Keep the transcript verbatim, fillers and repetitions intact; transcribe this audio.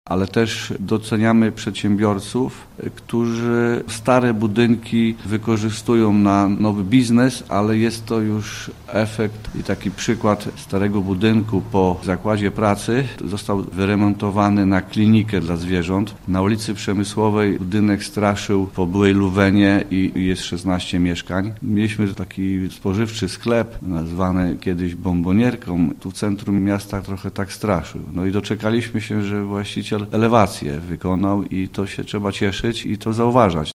Ale też doceniamy przedsiębiorców, którzy stare budynki wykorzystują na nowy biznes, ale jest to już efekt i taki przykład starego budynku po zakładzie pracy. Został wyremontowany na klinikę dla zwierząt. Na ulicy Przemysłowej budynek straszył po byłej Luwenie i jest szesnaście mieszkań. Mieliśmy taki spożywczy sklep, nazwany kiedyś bombonierką. Tu w centrum miasta trochę tak straszył. No i doczekaliśmy się, że właściciel elewację wykonał i to się trzeba cieszyć i to zauważać.